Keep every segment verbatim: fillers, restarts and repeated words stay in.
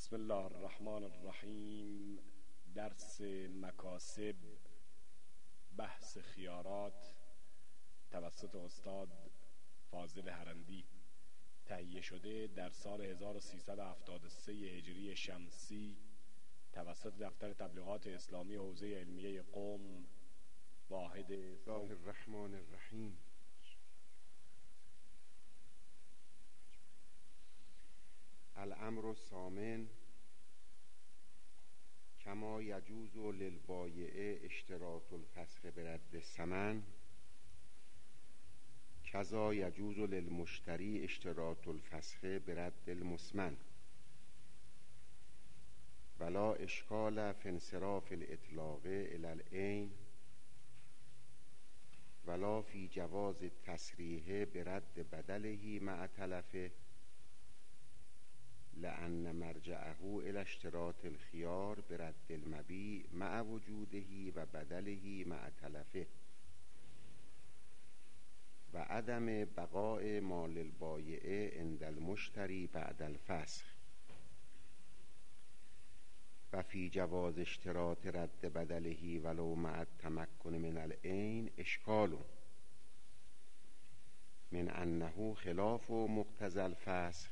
بسم الله الرحمن الرحیم. درس مکاسب، بحث خیارات توسط استاد فاضل هرندی، تهیه شده در سال هزار و سیصد و هفتاد و سه هجری شمسی توسط دفتر تبلیغات اسلامی حوزه علمیه قم. واحد الله الرحمن الرحیم. الامر الثامن کما یجوز للبایع اشتراط الفسخ برد الثمن کذا یجوز للمشتری اشتراط الفسخ برد المثمن ولا اشکال فی انصراف الاطلاق الی العین ولا فی جواز التصریح برد بدله مع تلفه لأن مرجعه الى اشتراط الخيار برد المبيع مع وجوده و بدله مع تلفه و عدم بقاء مال البایع عند المشتری بعد الفسخ و فی جواز اشتراط رد بدله ولو مع التمكن من العین اشکال من انه خلاف مقتضى الفسخ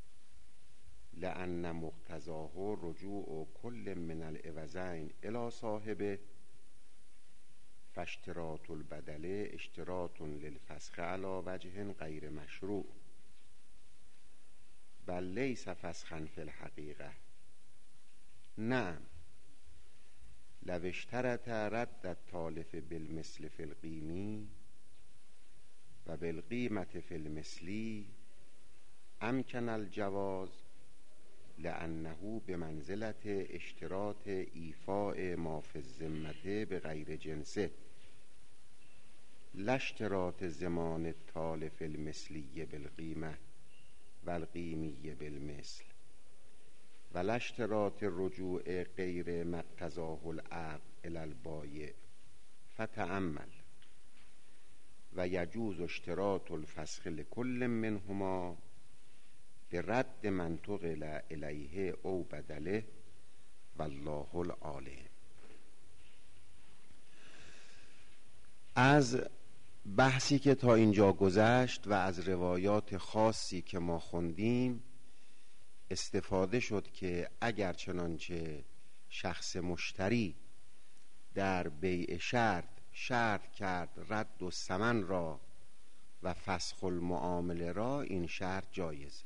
لأن مقتضاه رجوع كل من العوضين إلى صاحبه فاشتراط البدل اشتراط للفسخ على وجه غير مشروع بل ليس فسخا في الحقيقة. نعم لو اشترط رد التالف بالمثل في القيمي و بالقيمة في المثلي امكن الجواز لأنه بمنزلة اشتراط ایفاء ما في الذمة بغیر جنسه لا اشتراط ضمان التالف المثلی بالقیمة والقیمی بالمثل ولا اشتراط الرجوع غیر مقتضاه العقد الى البایع. فتأمل و یجوز اشتراط الفسخ لكل منهما برد من تقل الیه او بدله والله العالم. از بحثی که تا اینجا گذشت و از روایات خاصی که ما خوندیم استفاده شد که اگر چنانچه شخص مشتری در بیع شرط شرط کرد رد و ثمن را و فسخ المعامله را، این شرط جایزه،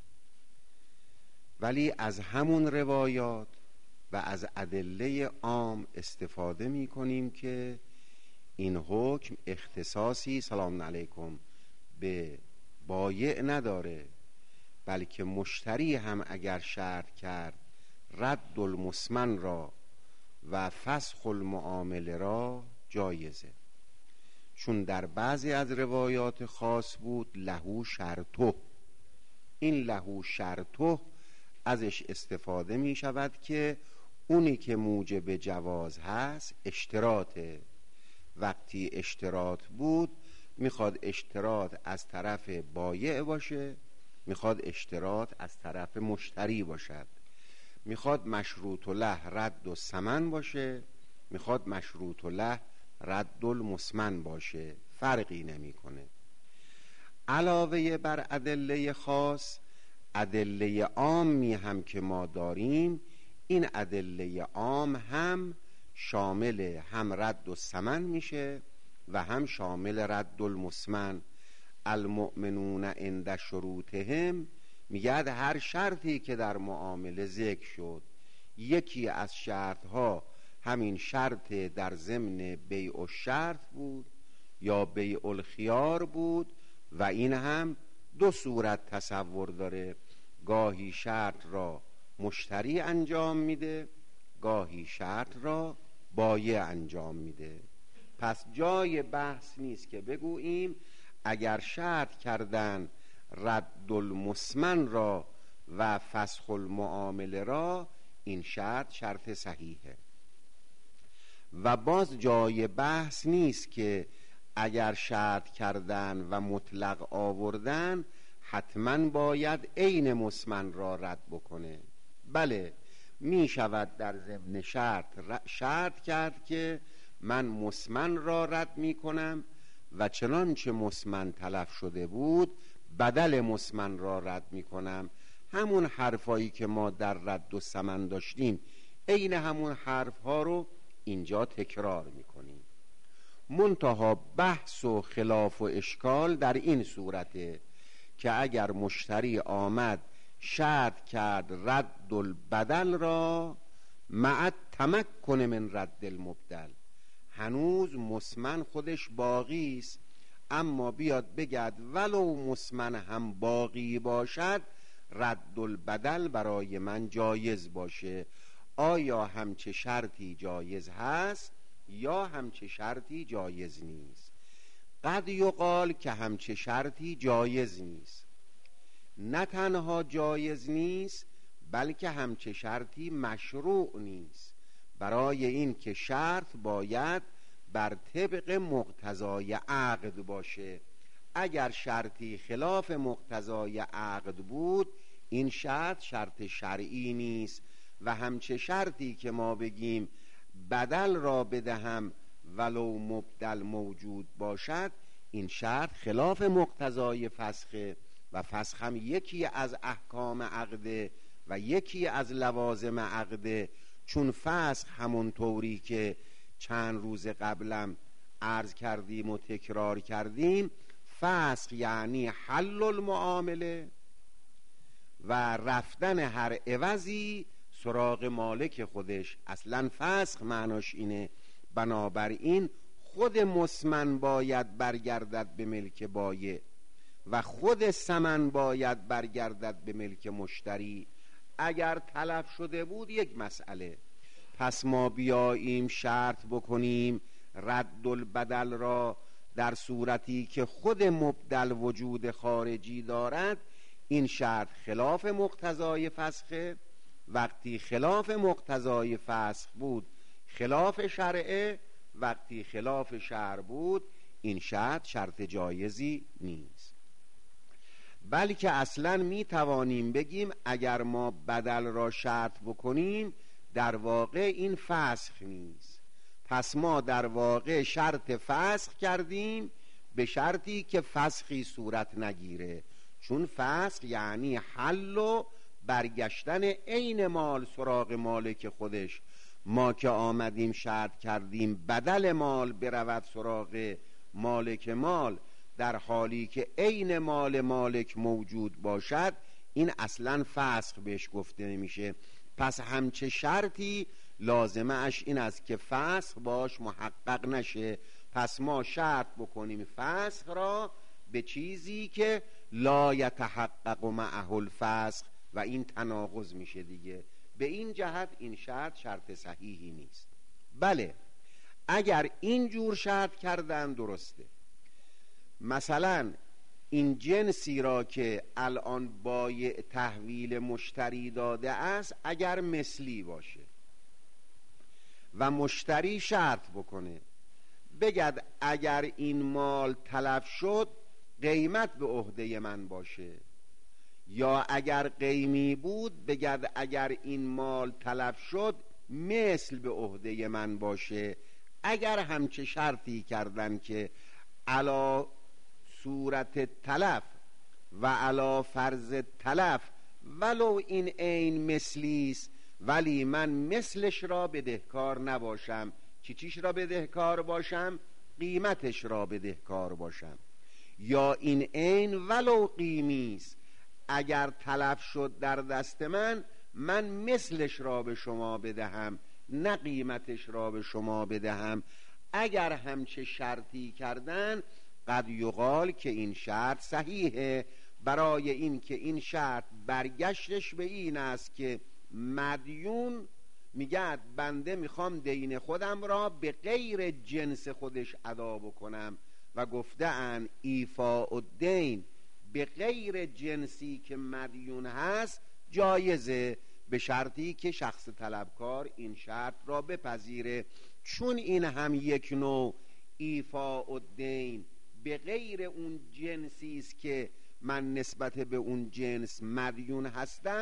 ولی از همون روایات و از ادله عام استفاده می کنیم که این حکم اختصاصی سلام علیکم به بایع نداره، بلکه مشتری هم اگر شرط کرد رد المثمن را و فسخ المعامله را جایزه، چون در بعضی از روایات خاص بود لهو شرطه. این لهو شرطه ازش استفاده می شود که اونی که موجب جواز هست اشتراطه. وقتی اشتراط بود میخواد اشتراط از طرف بایع باشه، میخواد اشتراط از طرف مشتری باشد، میخواد مشروط له رد و ثمن باشه، میخواد مشروط له رد المثمن باشه، فرقی نمیکنه. علاوه بر ادله خاص، ادله عامی هم که ما داریم، این ادله عام هم شامل هم رد و ثمن میشه و هم شامل رد المثمن. المؤمنون عند شروطهم میگه هر شرطی که در معامله ذکر شد، یکی از شرطها همین شرط در ضمن بیع الشرط بود یا بیع الخیار بود و این هم دو صورت تصور داره، گاهی شرط را مشتری انجام میده، گاهی شرط را بایع انجام میده. پس جای بحث نیست که بگوییم اگر شرط کردن رد المثمن را و فسخ المعامله را، این شرط شرط صحیحه. و باز جای بحث نیست که اگر شرط کردن و مطلق آوردن حتما باید عین مثمن را رد بکنه. بله می شود در ضمن شرط شرط کرد که من مسمن را رد می کنم و چنانچه مسمن تلف شده بود بدل مسمن را رد می کنم. همون حرفایی که ما در رد و سمن داشتیم عین همون حرفها رو اینجا تکرار می کنیم. منتها بحث و خلاف و اشکال در این صورته که اگر مشتری آمد شرط کرد رد البدل را مع تمکن من رد المبدل، هنوز مسمن خودش باقی است، اما بیاد بگد ولو مسمن هم باقی باشد رد البدل برای من جایز باشه. آیا همچه شرطی جایز هست یا همچه شرطی جایز نیست؟ قد یقال که همچه شرطی جایز نیست، نه تنها جایز نیست بلکه همچه شرطی مشروع نیست، برای این که شرط باید بر طبق مقتضای عقد باشه. اگر شرطی خلاف مقتضای عقد بود این شرط شرط شرعی نیست و همچه شرطی که ما بگیم بدل را بدهم ولو مبدل موجود باشد این شرط خلاف مقتضای فسخه و فسخ هم یکی از احکام عقده و یکی از لوازم عقده. چون فسخ همون طوری که چند روز قبلم عرض کردیم و تکرار کردیم، فسخ یعنی حل المعامله و رفتن هر عوضی سراغ مالک خودش. اصلا فسخ معناش اینه. بنابراین خود مسمن باید برگردد به ملک بایع و خود ثمن باید برگردد به ملک مشتری. اگر تلف شده بود یک مسئله، پس ما بیاییم شرط بکنیم رد البدل را در صورتی که خود مبدل وجود خارجی دارد، این شرط خلاف مقتضای فسخه. وقتی خلاف مقتضای فسخ بود خلاف شرعه، وقتی خلاف شرع بود این شرط شرط جایزی نیست. بلکه اصلا می توانیم بگیم اگر ما بدل را شرط بکنیم در واقع این فسخ نیست، پس ما در واقع شرط فسخ کردیم به شرطی که فسخی صورت نگیره، چون فسخ یعنی حل و برگشتن عین مال سراغ مالک خودش. ما که آمدیم شرط کردیم بدل مال برود سراغ مالک مال در حالی که عین مال مالک موجود باشد، این اصلا فسخ بهش گفته نمیشه. پس همچه شرطی لازمه اش این است که فسخ باش محقق نشه. پس ما شرط بکنیم فسخ را به چیزی که لا یتحقق معه الفسخ و این تناقض میشه دیگه. به این جهت این شرط شرط صحیحی نیست. بله اگر اینجور شرط کردن درسته. مثلا این جنسی را که الان بایع تحویل مشتری داده است اگر مثلی باشه و مشتری شرط بکنه بگد اگر این مال تلف شد قیمت به عهده من باشه، یا اگر قیمی بود بگد اگر این مال تلف شد مثل به عهده من باشه. اگر همچه شرطی کردن که علا صورت تلف و علا فرض تلف ولو این عین مثلی است ولی من مثلش را بدهکار نباشم، چی چیش را بدهکار باشم؟ قیمتش را بدهکار باشم. یا این عین ولو قیمی است، اگر تلف شد در دست من من مثلش را به شما بدهم نه قیمتش را به شما بدهم. اگر همچه شرطی کردن قد یقال که این شرط صحیحه، برای این که این شرط برگشتش به این است که مدیون میگه بنده میخوام دین خودم را به غیر جنس خودش ادا بکنم و گفته ان ایفاء الدین به غیر جنسی که مدیون هست جایزه، به شرطی که شخص طلبکار این شرط را بپذیره. چون این هم یک نوع ایفاء الدین به غیر اون جنسی است که من نسبت به اون جنس مدیون هستم،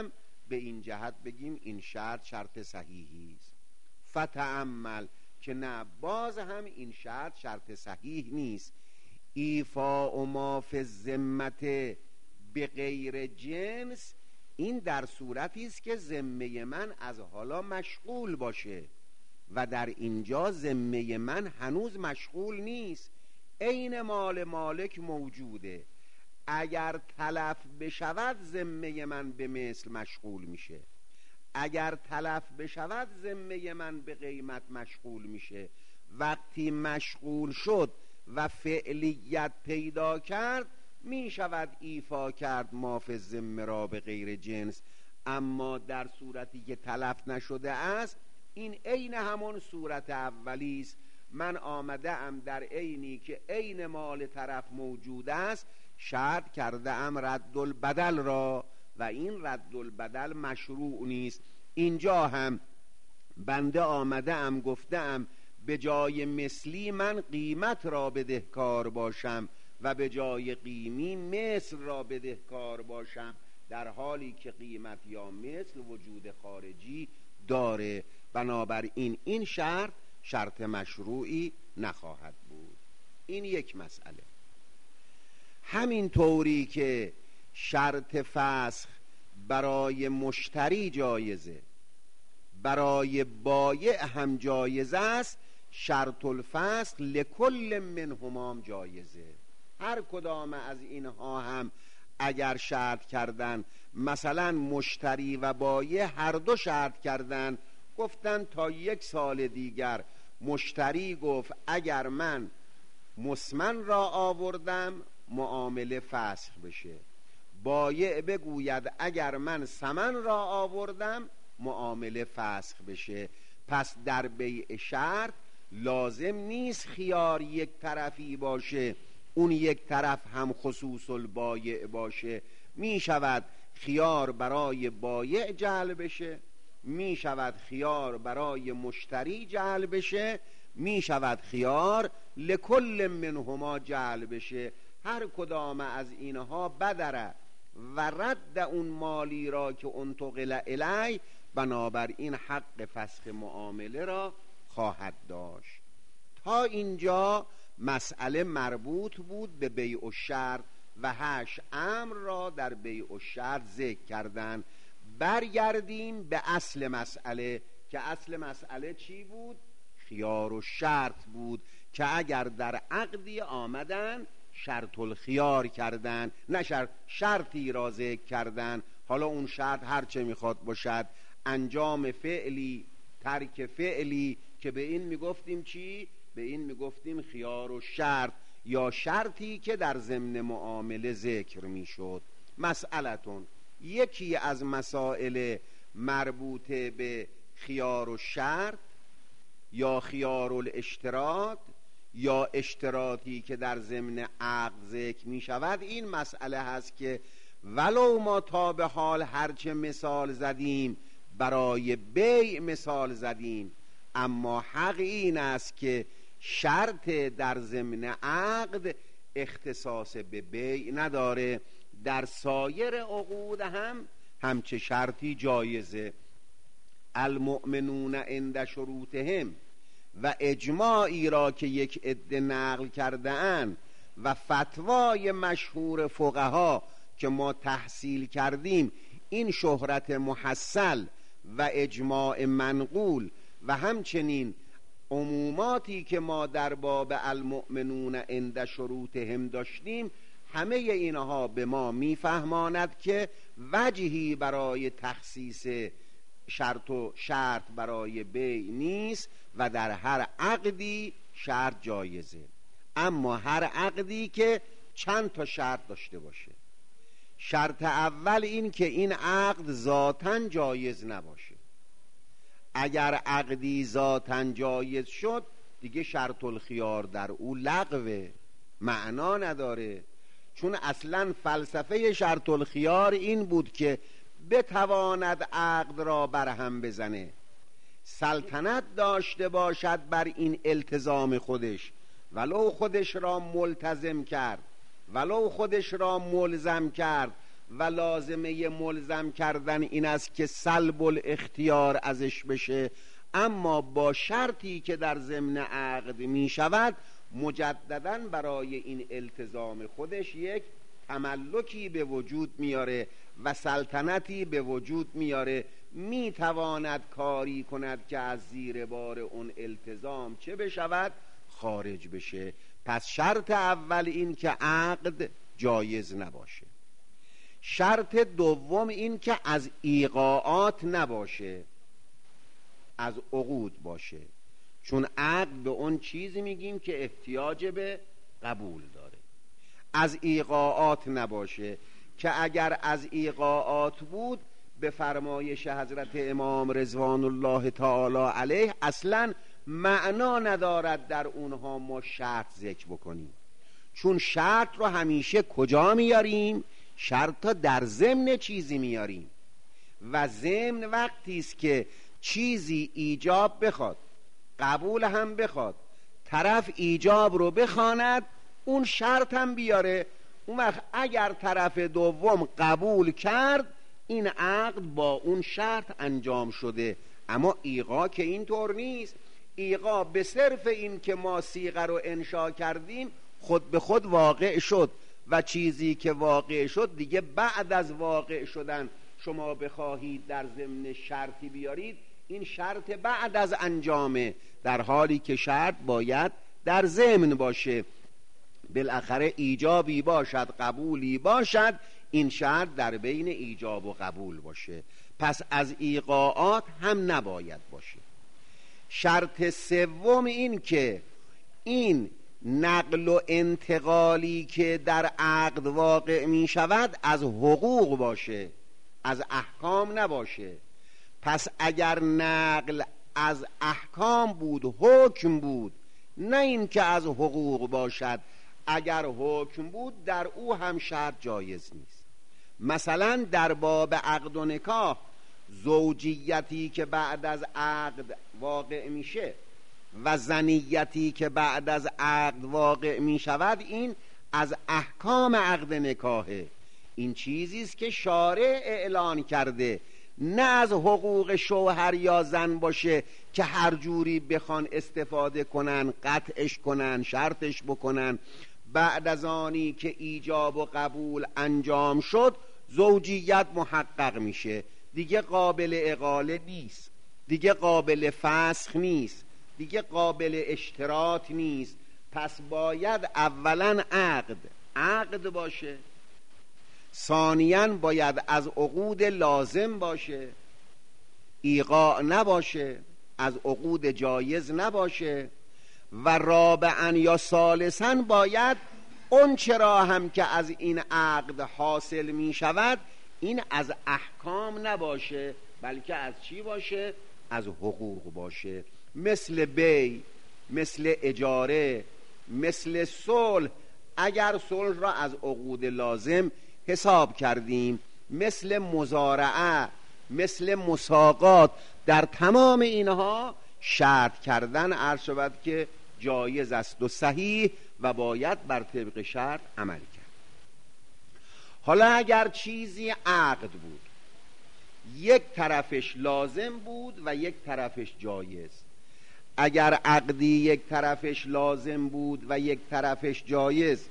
به این جهت بگیم این شرط شرط صحیحی است. فتأمل که نه، باز هم این شرط شرط صحیح نیست. ایفاء ما فی الذمة به غیر جنس، این در صورتی است که ذمه من از حالا مشغول باشه و در اینجا ذمه من هنوز مشغول نیست. عین مال مالک موجوده، اگر تلف بشود ذمه من به مثل مشغول میشه، اگر تلف بشود ذمه من به قیمت مشغول میشه. وقتی مشغول شد و فعلیت پیدا کرد می شود ایفا کرد ما فی الذمه را به غیر جنس. اما در صورتی که تلف نشده است، این عین همون صورت اولی است. من آمده ام در عینی که عین مال طرف موجود است شرط کرده ام رد البدل را و این رد البدل مشروع نیست. اینجا هم بنده آمده ام گفته ام به جای مثلی من قیمت را بدهکار باشم و به جای قیمی مثل را بدهکار باشم، در حالی که قیمت یا مثل وجود خارجی داره. بنابراین این شرط شرط مشروعی نخواهد بود. این یک مسئله. همین طوری که شرط فسخ برای مشتری جایزه، برای بایع هم جایز است، شرط الفسخ لکل منهما جایزه. هر کدام از اینها هم اگر شرط کردن، مثلا مشتری و بایع هر دو شرط کردن، گفتن تا یک سال دیگر، مشتری گفت اگر من مسمن را آوردم معامله فسخ بشه، بایع بگوید اگر من ثمن را آوردم معامله فسخ بشه. پس در بیع شرط لازم نیست خیار یک طرفی باشه، اون یک طرف هم خصوص البایع باشه. می شود خیار برای بایع جعل بشه، می شود خیار برای مشتری جعل بشه، می شود خیار لکل منهما جعل بشه. هر کدام از اینها بدره و رد اون مالی را که انتقل الی، بنابراین حق فسخ معامله را خواهد داشت. تا اینجا مسئله مربوط بود به بیع الشرط و هشت امر را در بیع الشرط ذکر کردن. برگردیم به اصل مسئله که اصل مسئله چی بود؟ خیار و شرط بود که اگر در عقدی آمدن شرط الخیار کردن، نه شرط شرطی را ذکر کردن. حالا اون شرط هر چه میخواد باشد، انجام فعلی، ترک فعلی، که به این میگفتیم چی؟ به این میگفتیم خیار و شرط، یا شرطی که در ضمن معامله ذکر میشد. مسئلتون، یکی از مسائل مربوط به خیار و شرط یا خیار الاشتراط یا اشتراطی که در ضمن عقد ذکر می شود، این مسئله هست که ولو ما تا به حال هرچه مثال زدیم برای بیع مثال زدیم، اما حق این است که شرط در ضمن عقد اختصاص به بیع نداره. در سایر عقود هم همچه شرطی جایزه. المؤمنون عند شروطهم و اجماعی را که یک عده نقل کرده اند و فتوای مشهور فقها که ما تحصیل کردیم، این شهرت محصل و اجماع منقول و همچنین عموماتی که ما در باب المؤمنون عند شروطهم داشتیم، همه اینها به ما میفهماند که وجهی برای تخصیص شرط و شرط برای بیع نیست و در هر عقدی شرط جایزه. اما هر عقدی که چند تا شرط داشته باشه، شرط اول این که این عقد ذاتاً جایز نباشه. اگر عقدی ذاتاً جایز شد دیگه شرط الخیار در او لغوه، معنا نداره. چون اصلا فلسفه شرط الخیار این بود که بتواند عقد را برهم بزنه، سلطنت داشته باشد بر این التزام خودش، ولو خودش را ملتزم کرد، ولو خودش را ملزم کرد، و لازمه ملزم کردن این است که سلب الاختیار ازش بشه، اما با شرطی که در ضمن عقد می شود مجدداً برای این التزام خودش یک تملکی به وجود میاره و سلطنتی به وجود میاره، میتواند کاری کند که از زیر بار اون التزام چه بشود؟ خارج بشه. پس شرط اول این که عقد جایز نباشه. شرط دوم این که از ایقاعات نباشه، از عقود باشه، چون عقد به اون چیزی میگیم که احتیاج به قبول داره. از ایقاعات نباشه که اگر از ایقاعات بود به فرمایش حضرت امام رضوان الله تعالی علیه اصلا معنا ندارد در اونها ما شرط ذکر بکنیم، چون شرط رو همیشه کجا میاریم؟ شرط ها در ضمن چیزی میاریم و ضمن وقتی است که چیزی ایجاب بخواد قبول هم بخواد، طرف ایجاب رو بخواند اون شرط هم بیاره، اون وقت اگر طرف دوم قبول کرد این عقد با اون شرط انجام شده. اما ایقا که اینطور نیست. ایقا به صرف این که ما صیغه رو انشا کردیم خود به خود واقع شد و چیزی که واقع شد دیگه بعد از واقع شدن شما بخواهید در ضمن شرطی بیارید، این شرط بعد از انجامه، در حالی که شرط باید در ضمن باشه. بالاخره ایجابی باشد قبولی باشد، این شرط در بین ایجاب و قبول باشه. پس از ایقاعات هم نباید باشه. شرط سوم این که این نقل و انتقالی که در عقد واقع می شود از حقوق باشه، از احکام نباشه. پس اگر نقل از احکام بود، حکم بود، نه این که از حقوق باشد، اگر حکم بود در او هم شرط جایز نیست. مثلا در باب عقد و نکاح زوجیتی که بعد از عقد واقع میشه و زنیتی که بعد از عقد واقع می شود، این از احکام عقد نکاحه. این چیزی است که شارع اعلان کرده، نه از حقوق شوهر یا زن باشه که هر جوری بخوان استفاده کنن، قطعش کنن، شرطش بکنن. بعد از آنی که ایجاب و قبول انجام شد زوجیت محقق میشه، دیگه قابل اقاله نیست، دیگه قابل فسخ نیست، دیگه قابل اشتراط نیست. پس باید اولا عقد عقد باشه، ثانیاً باید از عقود لازم باشه، ایقاع نباشه، از عقود جایز نباشه، و رابعاً یا ثالثاً باید اون چرا هم که از این عقد حاصل می شود این از احکام نباشه، بلکه از چی باشه؟ از حقوق باشه. مثل بی، مثل اجاره، مثل صلح، اگر صلح را از عقود لازم حساب کردیم، مثل مزارعه، مثل مساقات، در تمام اینها شرط کردن عرض شود که جایز است و صحیح و باید بر طبق شرط عمل کرد. حالا اگر چیزی عقد بود، یک طرفش لازم بود و یک طرفش جایز، اگر عقدی یک طرفش لازم بود و یک طرفش جایز،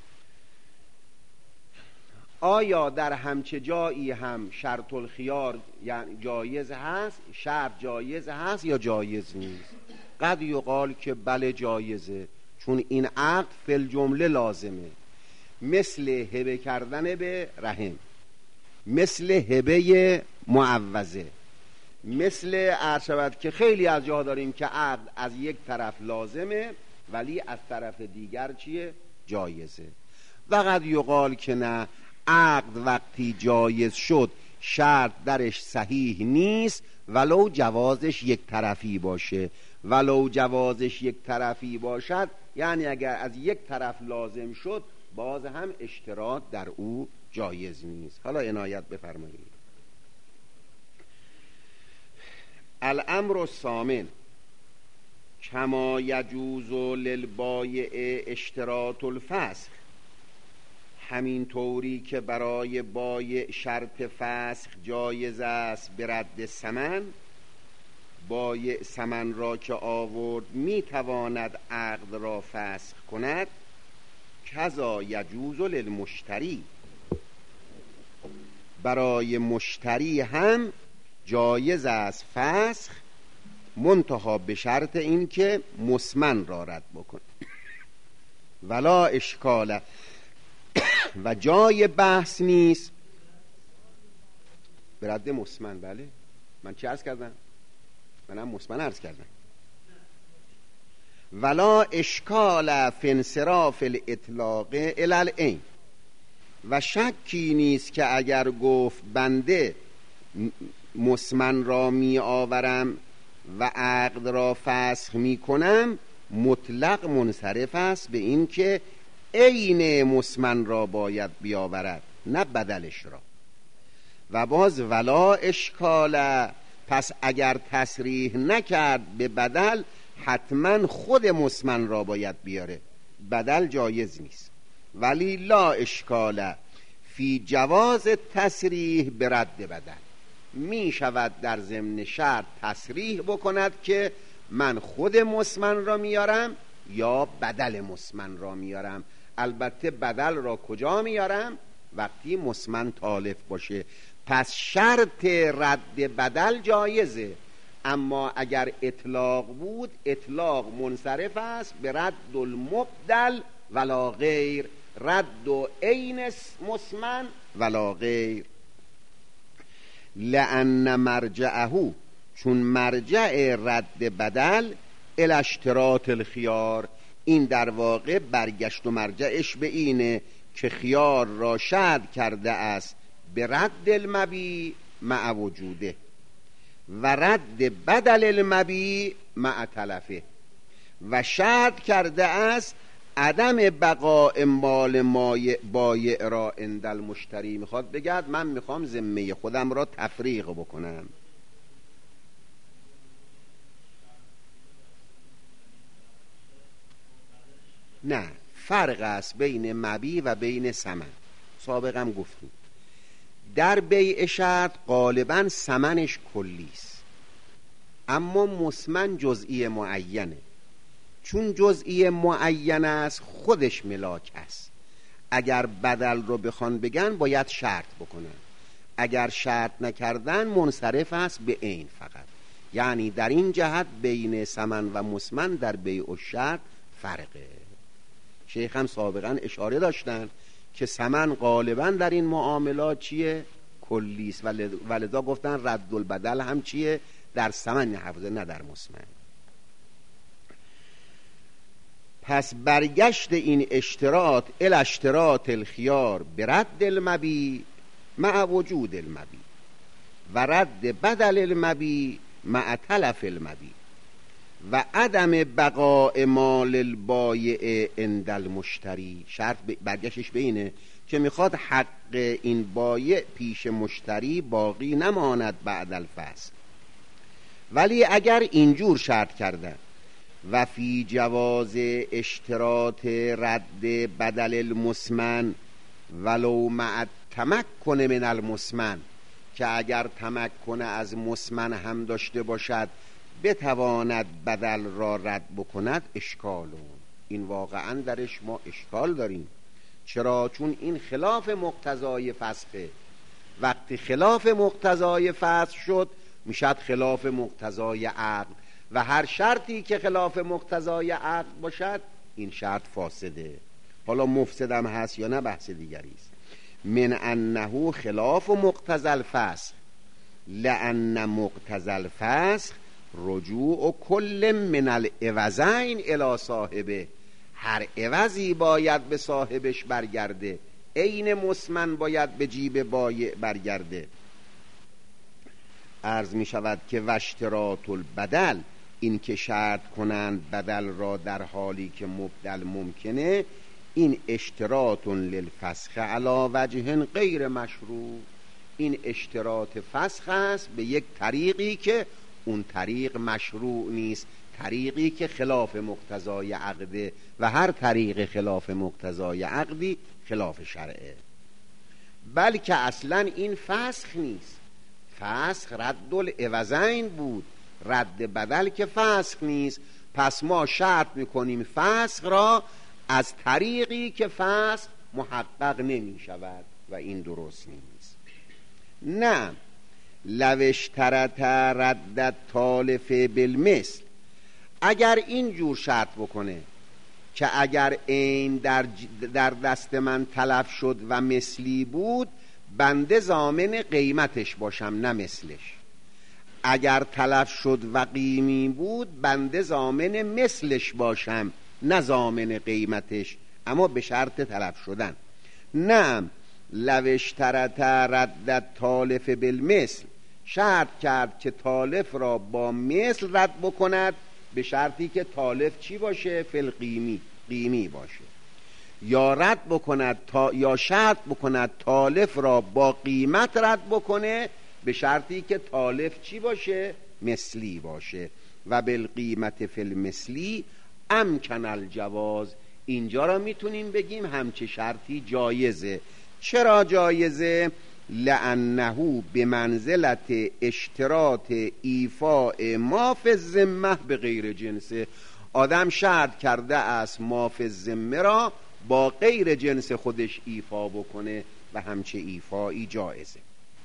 آیا در همچه جایی هم شرط الخیار یعنی جایز هست؟ شرط جایز هست یا جایز نیست؟ قد یقال که بله جایزه، چون این عقد فی الجمله لازمه، مثل هبه کردن به رحم، مثل هبه معوضه، مثل عرض شود که خیلی از جاها داریم که عقد از یک طرف لازمه ولی از طرف دیگر چیه؟ جایزه. و قد یقال که نه، عقد وقتی جایز شد شرط درش صحیح نیست ولو جوازش یک طرفی باشه. ولو جوازش یک طرفی باشد یعنی اگر از یک طرف لازم شد باز هم اشتراط در او جایز نیست. حالا عنایت بفرمایید. الامر الثامن کما یجوز للبایع اشتراط الفسخ همین طوری که برای بایع شرط فسخ جایز است به رد ثمن، بایع ثمن را که آورد می تواند عقد را فسخ کند. کذا یجوز للمشتری، برای مشتری هم جایز است فسخ، منتها به شرط این که مسمن را رد بکن. ولا اشکال، و جای بحث نیست به رد مسمن. بله من چی عرض کردم؟ منم مسمن عرض کردم. ولا اشکال فی انصراف الاطلاق الی العین، و شکی نیست که اگر گفت بنده مسمن را می آورم و عقد را فسخ می کنم، مطلق منصرف است به این که عین مسمن را باید بیاورد نه بدلش را. و باز ولا اشکال، پس اگر تصریح نکرد به بدل، حتما خود مسمن را باید بیاره، بدل جایز نیست. ولی لا اشکال فی جواز تصریح به رد بدل، می شود در ضمن شرط تصریح بکند که من خود مسمن را میارم یا بدل مسمن را میارم. البته بدل را کجا میارم؟ وقتی مسمن تالف باشه. پس شرط رد بدل جایزه، اما اگر اطلاق بود، اطلاق منصرف است به رد المبدل ولا غیر، رد و عین مسمن ولا غیر. لأن مرجعه، چون مرجع رد بدل الاشتراط الخیار، این در واقع برگشت و مرجعش به اینه که خیار را شرط کرده است به رد المبی مع وجوده و رد بدل المبی مع تلفه، و شرط کرده است عدم بقاء مال بایع را عند المشتری. میخواد بگه من میخوام ذمه خودم را تفریق بکنم. نه، فرق است بین مبی و بین ثمن. سابقا گفتیم در بیع شرط غالبا ثمنش کلی است، اما مسمن جزئی معینه. چون جزئی معین است خودش ملاک است. اگر بدل رو بخوان بگن باید شرط بکنن، اگر شرط نکردن منصرف است به عین فقط. یعنی در این جهت بین ثمن و مسمن در بیع و شرط فرقه. شیخ هم سابقا اشاره داشتن که ثمن غالبا در این معاملات چیه؟ کلی است، ولذا گفتن رد البدل هم چیه؟ در ثمن حفظه نه در مسمن. پس برگشت این اشتراط ال اشتراط الخیار برد المبی مع وجود المبی و رد بدل المبی مع تلف المبی و عدم بقاء مال البایع عند المشتری. شرط برگشتش به اینه که میخواد حق این بایع پیش مشتری باقی نماند بعد الفصل. ولی اگر اینجور شرط کردن و فی جواز اشتراط رد بدل المسمن ولو مع تمکن من المسمن، که اگر تمکن از مسمن هم داشته باشد بتواند بدل را رد بکند، اشکالون، این واقعا درش ما اشکال داریم. چرا؟ چون این خلاف مقتضای فسخه. وقتی خلاف مقتضای فسخ شد میشد خلاف مقتضای عقد، و هر شرطی که خلاف مقتضای عقد باشد این شرط فاسده. حالا مفسدم هست یا نه بحث دیگری است. من انه خلاف مقتضى الفسخ لان مقتضى الفسخ رجوع کل من العوضین الی صاحبه، هر عوضی باید به صاحبش برگرده، عین مسمن باید به جیب بایع برگرده. عرض می شود که واشتراط البدل، این که شرط کنند بدل را در حالی که مبدل ممکنه، این اشتراط للفسخ علی وجه غیر مشروع، این اشتراط فسخ است به یک طریقی که اون طریق مشروع نیست. طریقی که خلاف مقتضای عقده و هر طریق خلاف مقتضای عقدی خلاف شرعه. بلکه اصلا این فسخ نیست، فسخ رد العوضین بود، رد بدل که فسخ نیست. پس ما شرط میکنیم فسخ را از طریقی که فسخ محقق نمی شود و این درست نیست. نه لو اشترط رد تالف بالمثل، اگر این جور شرط بکنه که اگر این در, در دست من تلف شد و مثلی بود، بنده ضامن قیمتش باشم نه مثلش. اگر تلف شد و قیمی بود، بنده ضامن مثلش باشم نه ضامن قیمتش، اما به شرط تلف شدن. نه لو اشترط رد تالف بالمثل، شرط کرد که تالف را با مثل رد بکند، به شرطی که تالف چی باشه؟ فل قیمی، قیمی باشه. یا رد بکند تا یا شرط بکند تالف را با قیمت رد بکنه، به شرطی که تالف چی باشه؟ مثلی باشه. و بالقیمت فل مثلی امکن الجواز، اینجا را میتونیم بگیم همچه شرطی جایزه. چرا جایزه؟ لانه بمنزلت اشتراط ایفاء ما فی الذمه به غیر جنسه. آدم شرط کرده است ما فی الذمه را با غیر جنس خودش ایفا بکنه و همچه ایفایی جایزه.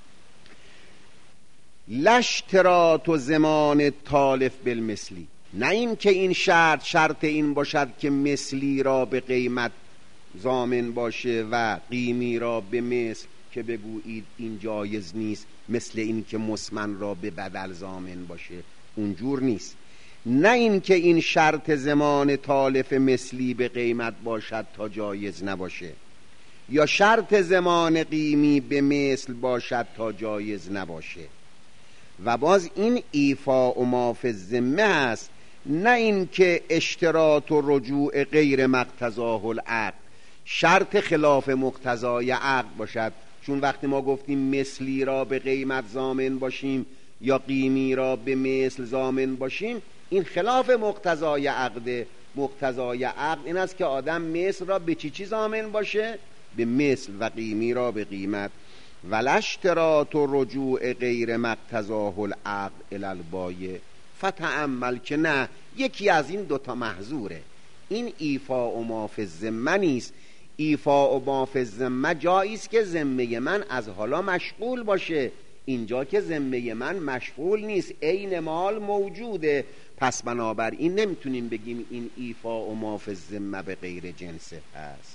لاشتراط و زمان تالف بالمثلی، نه این که این شرط شرط این باشد که مثلی را به قیمت ضامن باشه و قیمی را به مثل، که بگویید این جایز نیست، مثل این که مسمن را به بدل ضامن باشه، اونجور نیست. نه این که این شرط زمان تالف مثلی به قیمت باشد تا جایز نباشه، یا شرط زمان قیمی به مثل باشد تا جایز نباشه. و باز این ایفا و ما فی الذمه است، نه این که اشتراط و رجوع غیر مقتضاه العقد، شرط خلاف مقتضای عقد باشد. چون وقتی ما گفتیم مثلی را به قیمت ضامن باشیم یا قیمی را به مثل ضامن باشیم، این خلاف مقتضای عقد. مقتضای عقد این است که آدم مثل را به چی چی ضامن باشه؟ به مثل، و قیمی را به قیمت. ولاشتراط و رجوع غیر مقتضاه العقد الی البایع فتأمل، که نه، یکی از این دوتا محظوره. این ایفا و ما فی الذمه نیست. ایفا و ما فی الذمه جاییست که ذمه من از حالا مشغول باشه، اینجا که ذمه من مشغول نیست، عین مال موجوده. پس بنابراین نمیتونیم بگیم این ایفا و ما فی الذمه به غیر جنسه هست.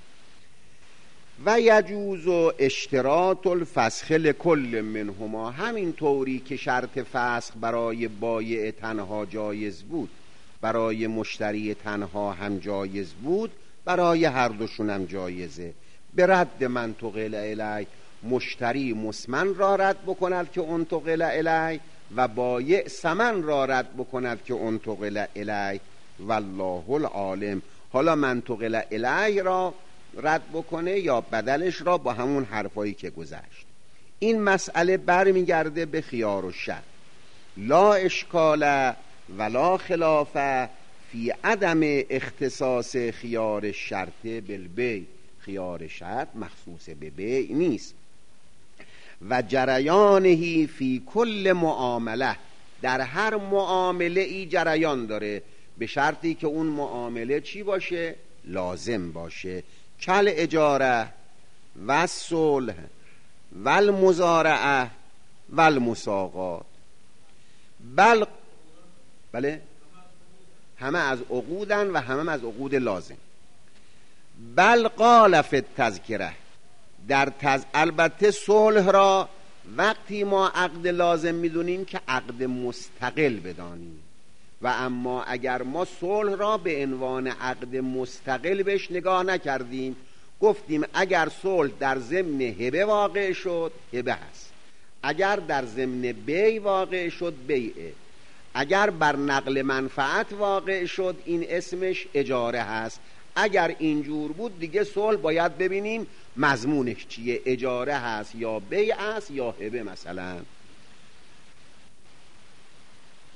و یجوز و اشتراط الفسخ لکل منهما، همین طوری که شرط فسخ برای بایع تنها جایز بود، برای مشتری تنها هم جایز بود، برای هر دوشون هم جایزه. به رد منتقل الی، مشتری مسمن را رد بکند که انتقل الی، و بایع ثمن را رد بکند که انتقل الی. والله العالم. حالا منتقل الی را رد بکنه یا بدلش را با همون حرفایی که گذشت. این مسئله برمیگرده به خیار و شرط. لا اشکال ولا خلاف فی عدم اختصاص خیار شرط بالبیع. خیار شرط مخصوص به بیع نیست. و جریانهی فی کل معامله، در هر معامله ای جریان داره، به شرطی که اون معامله چی باشه؟ لازم باشه. کل اجاره و صلح و المزارعه و المساقات. بل بله همه از عقودن و همه از عقود لازم. بل قال فی التذکره، در تز... البته صلح را وقتی ما عقد لازم میدونیم که عقد مستقل بدانیم، و اما اگر ما صلح را به عنوان عقد مستقل بهش نگاه نکردیم، گفتیم اگر صلح در ضمن هبه واقع شد هبه هست، اگر در ضمن بیع واقع شد بیعه، اگر بر نقل منفعت واقع شد این اسمش اجاره هست. اگر اینجور بود دیگه صلح باید ببینیم مضمونش چیه، اجاره هست یا بیع هست یا هبه مثلا.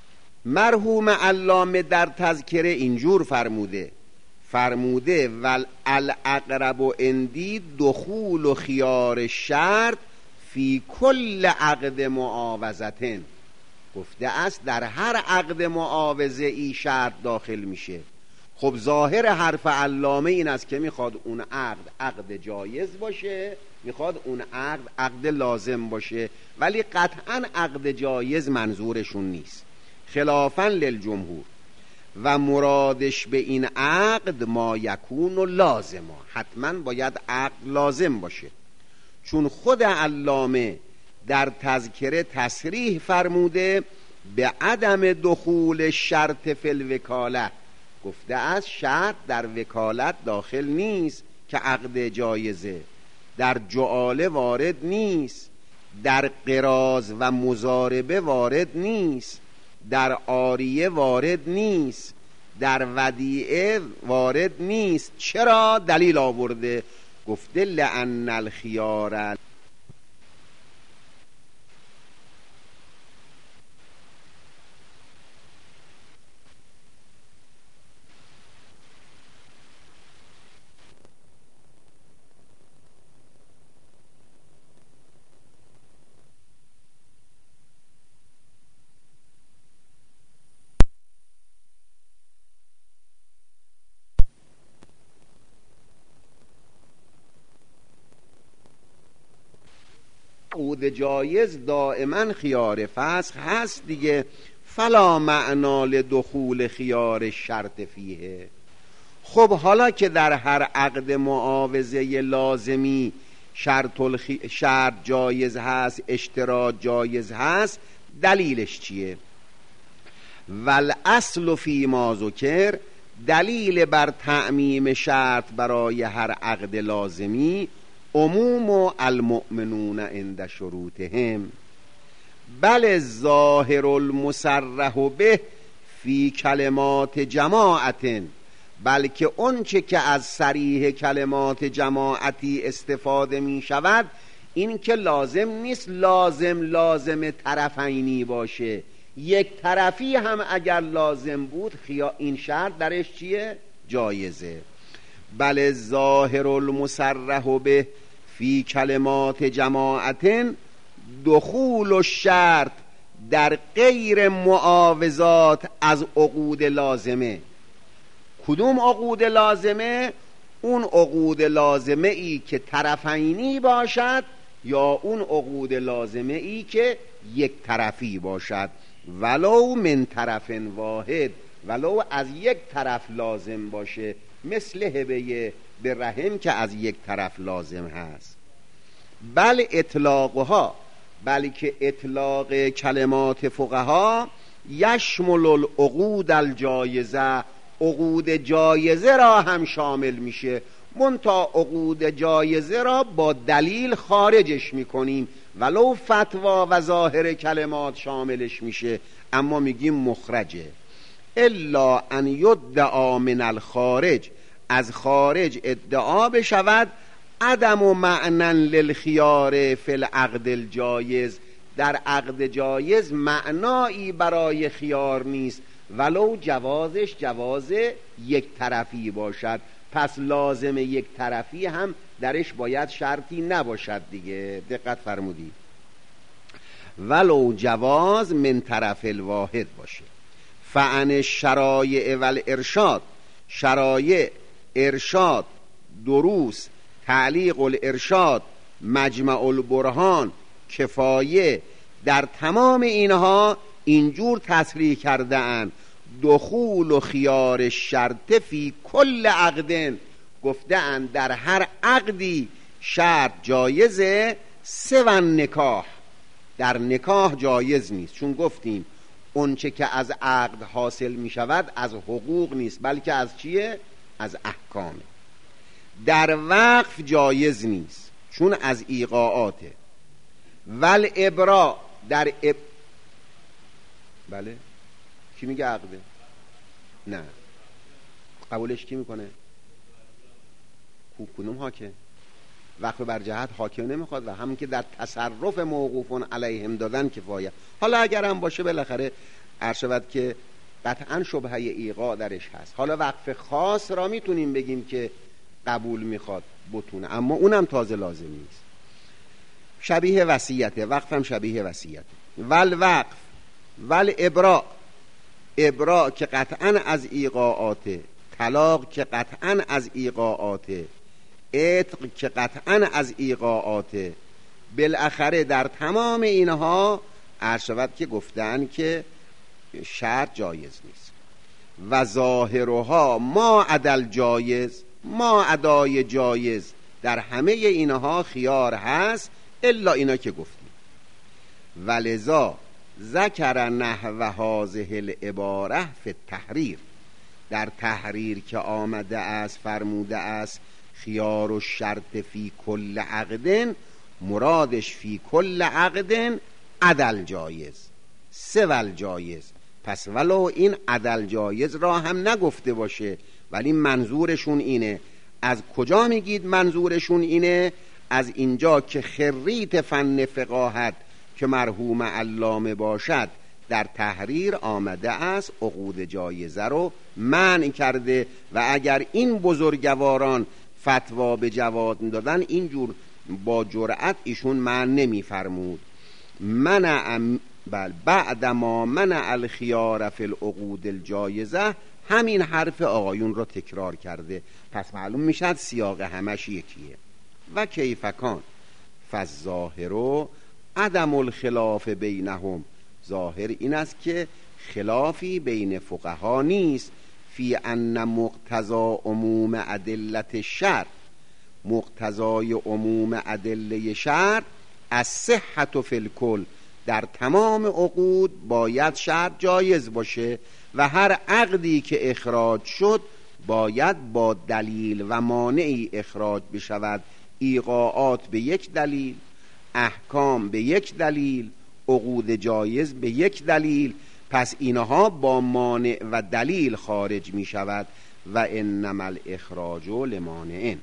مرحوم علامه در تذکره اینجور فرموده فرموده ول الاقرب عندی دخول و خیار شرط فی کل عقد معاوضتن. گفته است در هر عقد معاوضه ای شرط داخل میشه. خب ظاهر حرف علامه این است که میخواد اون عقد عقد جایز باشه، میخواد اون عقد عقد لازم باشه، ولی قطعا عقد جایز منظورشون نیست، خلافاً للجمهور. و مرادش به این عقد ما یکون و لازما، حتما باید عقد لازم باشه، چون خود علامه در تذکره تصریح فرموده به عدم دخول شرط فی الوکاله. گفته است شرط در وکالت داخل نیست که عقد جایزه، در جعاله وارد نیست، در قراض و مضاربه وارد نیست، در عاریه وارد نیست، در ودیعه وارد نیست. چرا؟ دلیل آورده، گفته لأن الخیار عقود جایز دائما خیار فسخ هست دیگه. فلا معنا لدخول خیار شرط فیه. خب حالا که در هر عقد معاوضه لازمی شرط, الخ... شرط جایز هست، اشتراط جایز هست، دلیلش چیه؟ والاصل فی ما ذکر، دلیل بر تعمیم شرط برای هر عقد لازمی عموم المؤمنون عند شروطهم، بل الظاهر المصرح به فی کلمات جماعت، بلکه اونچه که از صریح کلمات جماعتی استفاده می شود این که لازم نیست لازم لازم طرفینی باشه، یک طرفی هم اگر لازم بود خیا این شرط درش چیه؟ جایزه. بل الظاهر المصرح به فی کلمات جماعت دخول و شرط در غیر معاوضات از عقود لازمه. کدوم عقود لازمه؟ اون عقود لازمه ای که طرفینی باشد یا اون عقود لازمه ای که یک طرفی باشد، ولو من طرف واحد، ولو از یک طرف لازم باشه، مثل هبه به رحم که از یک طرف لازم هست. بل اطلاقها، بلکه اطلاق کلمات فقها یشمل العقود الجایزه، عقود جایزه را هم شامل میشه، منتها عقود جایزه را با دلیل خارجش میکنیم، ولو فتوا و ظاهر کلمات شاملش میشه اما میگیم مخرجه. الا ان یدعا من الخارج، از خارج ادعا بشود عدم و معنن للخیار فی العقد الجایز، در عقد جایز معنایی برای خیار نیست ولو جوازش جواز یک طرفی باشد، پس لازم یک طرفی هم درش باید شرطی نباشد دیگه. دقت فرمودید؟ ولو جواز من طرف الواحد باشه. فعن الشرایع والارشاد، شرایع، ارشاد، دروس، تعلیق الارشاد، مجمع البرهان، کفایه، در تمام اینها اینجور تصریح کرده اند دخول و خیار شرط فی کل عقدن، گفته اند در هر عقدی شرط جایزه، سوى نکاح، در نکاح جایز نیست، چون گفتیم اونچه که از عقد حاصل می شود از حقوق نیست بلکه از چیه؟ از احکامه. در وقف جایز نیست چون از ایقاعاته. ول ابرا، در اب... بله کی میگه عقده؟ نه، قبولش کی میکنه؟ کدوم حاکم؟ وقف بر جهت حاکم نمیخواد و همون که در تصرف موقوفون علیهم دادن کفایه. حالا اگر هم باشه بالاخره عرض شود که قطعا شبهه ایقاع درش هست. حالا وقف خاص را میتونیم بگیم که قبول میخواد بتونه، اما اونم تازه لازم نیست. شبیه وصیته، وقف هم شبیه وصیته. ول وقف ول ابراء، ابراء که قطعا از ایقاعاته، طلاق که قطعا از ایقاعاته، عتق که قطعا از ایقاعاته. بالاخره در تمام اینها عرض شود که گفتن که شرط جایز نیست. و ظاهرها ما عدل جایز، ما ادای جایز، در همه اینها خیار هست الا اینا که گفتیم. ولذا ذکر نحو هذه العباره فی التحریر، در تحریر که آمده است فرموده است خیار و شرط فی کل عقد، مرادش فی کل عقد عدل جایز، سول جایز. پس ولو این عدل جایز را هم نگفته باشه ولی منظورشون اینه. از کجا میگید منظورشون اینه؟ از اینجا که خریت فن فقاهت که مرحوم علامه باشد در تحریر آمده است عقود جایزه رو منع کرده و اگر این بزرگواران فتوا به جواز دادن اینجور با جرأت ایشون منع نمی فرمود. منع بل بعد ما منع الخیار فی العقود الجایزه، همین حرف آقایون رو تکرار کرده. پس معلوم میشد سیاق همش یکیه. و کیفکان فالظاهر عدم الخلاف بینهم، ظاهر این است که خلافی بین فقها نیست. فی ان مقتضا عموم ادلت شرع، مقتضای عموم ادله شرع از صحت فی الکل، در تمام عقود باید شرط جایز باشه و هر عقدی که اخراج شد باید با دلیل و مانعی اخراج بشود. ایقاعات به یک دلیل، احکام به یک دلیل، عقود جایز به یک دلیل. پس اینها با مانع و دلیل خارج می شود. و انما الاخراج لمانع.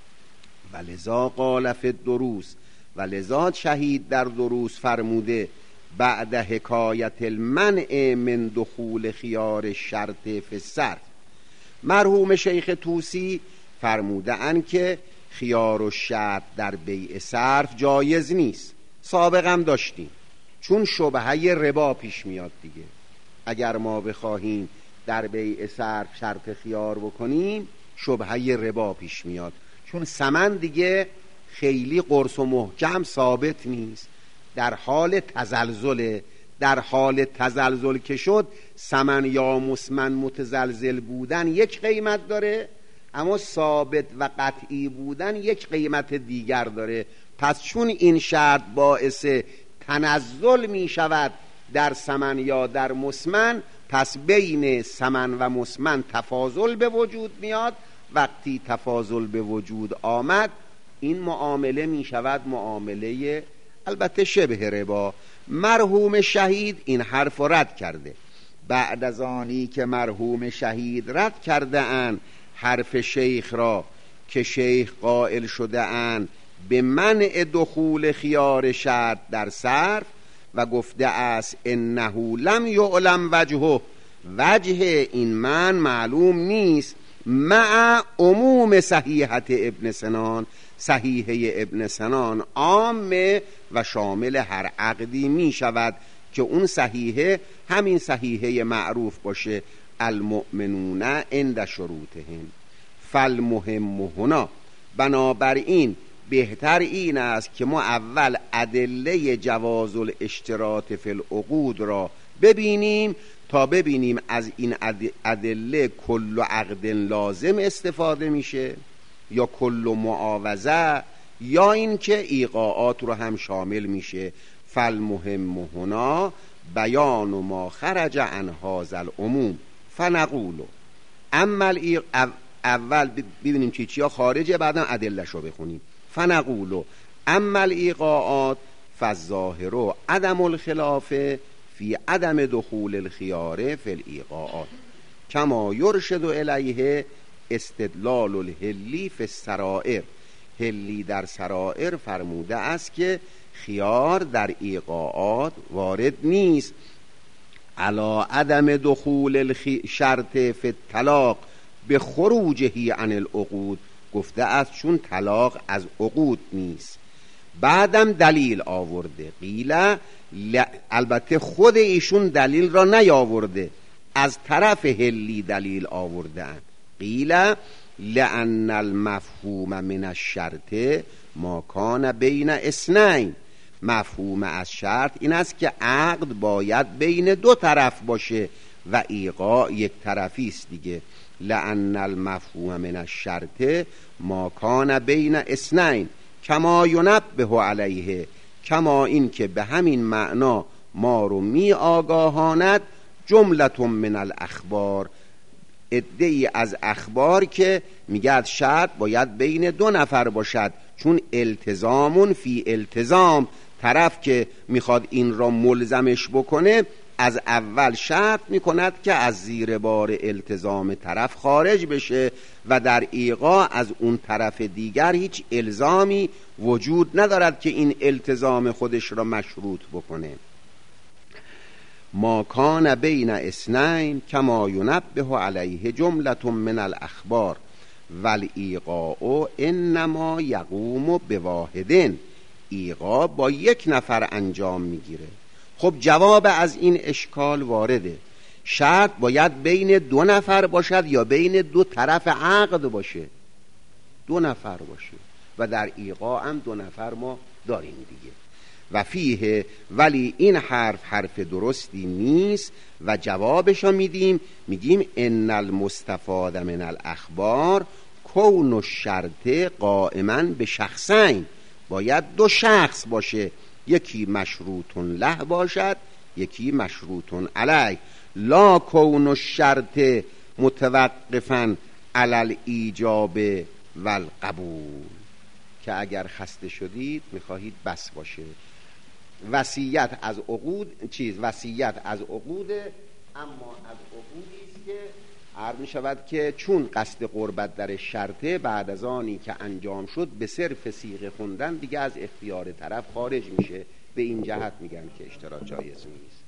ولذا قال فی الدروس، ولذا شهید در دروس فرموده بعد حکایت المنع من دخول خیار شرط فی الصرف. مرحوم شیخ طوسی فرموده ان که خیار و شرط در بیع صرف جایز نیست. سابق هم داشتیم، چون شبهه ربا پیش میاد دیگه. اگر ما بخواهیم در بیع صرف شرط خیار بکنیم شبهه ربا پیش میاد، چون ثمن دیگه خیلی قرص و محکم ثابت نیست، در حال تزلزله. در حال تزلزل که شد ثمن یا مسمن متزلزل بودن یک قیمت داره، اما ثابت و قطعی بودن یک قیمت دیگر داره. پس چون این شرط باعث تنزل می شود در ثمن یا در مسمن، پس بین ثمن و مسمن تفاضل به وجود میاد. وقتی تفاضل به وجود آمد این معامله می شود معامله البته شبه ربا. مرحوم شهید این حرف رد کرده. بعد از آنی که مرحوم شهید رد کرده اند حرف شیخ را که شیخ قائل شده اند به منع دخول خیار شرط در صرف و گفته است انه لم یعلم وجهه، وجه این من معلوم نیست، مع عموم صحیحت ابن سنان، صحیحه ابن سنان عامه و شامل هر عقدی می شود که اون صحیحه همین صحیحه معروف باشه المؤمنون عند شروطهم فالمهم هنا. بنابراین بهتر این است که ما اول ادله جواز الاشتراط فی العقود را ببینیم تا ببینیم از این ادله کل عقد لازم استفاده میشه یا کل معاوضه یا این که ایقاعات رو هم شامل میشه. فالمهم هنا بیان ما خرج عن هذا العموم فنقول اما اول ببینیم چی چیا خارجه بعدا ادله‌اش رو بخونیم. فنقول اما الایقاعات فالظاهر عدم الخلاف فی عدم دخول الخیار فی الایقاعات کما یرشد الیه استدلال الهلی فی السرائر. هلی در سرائر فرموده است که خیار در ایقاعات وارد نیست. علی عدم دخول شرط فی الطلاق به خروجه عن العقود، گفته است چون طلاق از عقود نیست. بعدم دلیل آورده. قیل ل... البته خود ایشون دلیل را نیاورده، از طرف هلی دلیل آورده اند. قیل لأن المفهوم من الشرط ما کان بین اثنین، مفهوم از شرط این است که عقد باید بین دو طرف باشه و ایقاع یک طرفی است دیگه. لأن المفهوم من الشرط ما کان بین اثنین کما ینبه علیه، کما این که به همین معنا ما رو می آگاهاند جملة من الاخبار، عده‌ای از اخبار که میگه شرط باید بین دو نفر باشد، چون التزامون فی التزام، طرف که میخواد این را ملزمش بکنه از اول شرط میکند که از زیر بار التزام طرف خارج بشه و در ایقاع از اون طرف دیگر هیچ الزامی وجود ندارد که این التزام خودش را مشروط بکنه. ما کان بین اثنین کما ینبه علیه جملة من الاخبار والایقاع انما یقوم بواحدن، ایقاع با یک نفر انجام میگیره. خب جواب از این اشکال وارده، شرط باید بین دو نفر باشد یا بین دو طرف عقد باشه؟ دو نفر باشه و در ایقاع هم دو نفر ما داریم دیگه. و فیه، ولی این حرف حرف درستی نیست و جوابشو میدیم، میگیم ان المستفاد من الاخبار کون الشرط قائما به شخصین، باید دو شخص باشه، یکی مشروط له باشد یکی مشروط علیه، لا کون الشرط متوقفا علی الایجاب والقبول، که اگر خسته شدید میخواهید بس باشه. وصیت از عقود چیز وصیت از عقود، اما از عقودی است که عرض می شود که چون قصد قربت در شرطه، بعد از آنی که انجام شد به صرف صیغه خوندن دیگه از اختیار طرف خارج میشه. به این جهت میگن که اشتراط جایز نیست.